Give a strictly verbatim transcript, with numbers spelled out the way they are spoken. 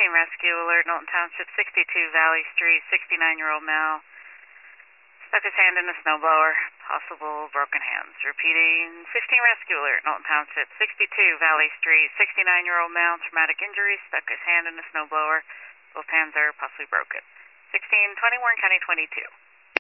fifteen rescue alert, Knowlton Township, sixty-two Valley Street, sixty-nine-year-old male. Stuck his hand in the snowblower, possible broken hands. Repeating, fifteen rescue alert, Knowlton Township, sixty-two Valley Street, sixty-nine-year-old male, traumatic injuries, stuck his hand in the snowblower. Both hands are possibly broken. sixteen twenty, Warren County twenty-two.